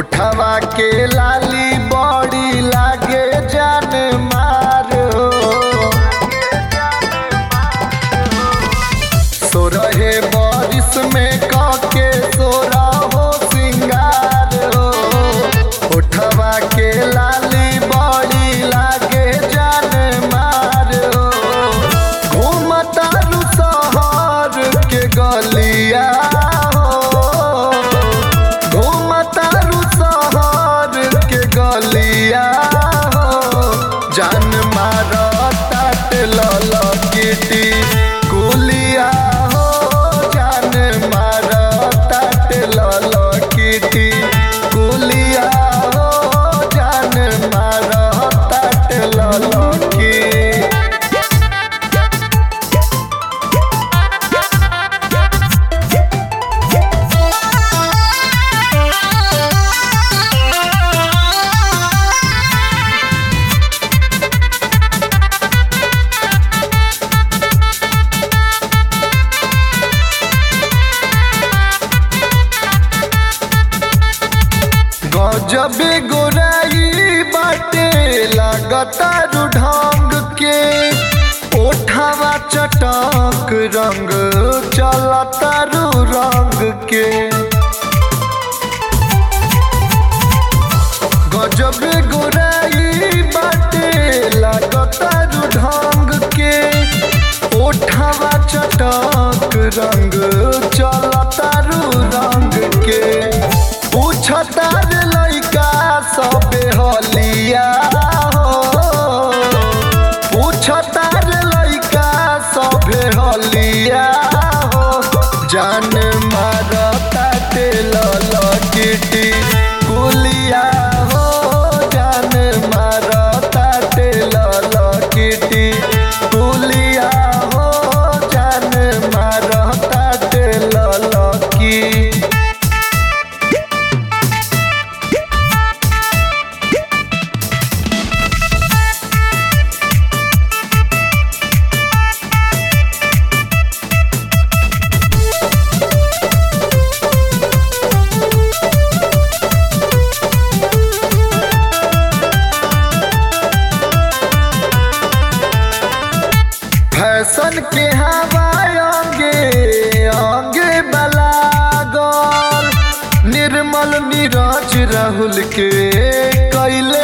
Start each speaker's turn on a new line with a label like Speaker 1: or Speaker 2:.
Speaker 1: उठावा के लाली बड़ी लागे जान मारो। सोरहे बारिश में काके सोरा हो सिंगार हो। उठावा के लाली बड़ी लागे जान मारो। घूमता रु शहर के गलिया जान मारा ताट ललकिटी कुलिया हो। जान मारा ताट ललकिटी कुलिया हो। जान मारा ताट ललकी। जब गोराई बाटे लागता रु ढंग के। ओठावा चटक रंग चलता रु रंग के। गजब गोराई बाटे लागता रु ढंग के। ओठावा चटक रंग चलता रु रंग के। पूछता लइका सबे हलिया हो। पूछता लइका सबे हलिया हो। जान मारा ताटे ललकिटी कुलिया हो। जान मारा ताटे ललकिटी कुलिया हो। जान मारा ताटे ललकी। फैशन के हवा अंगे अंगे बलागल। निर्मल नीरज राहुल के कैले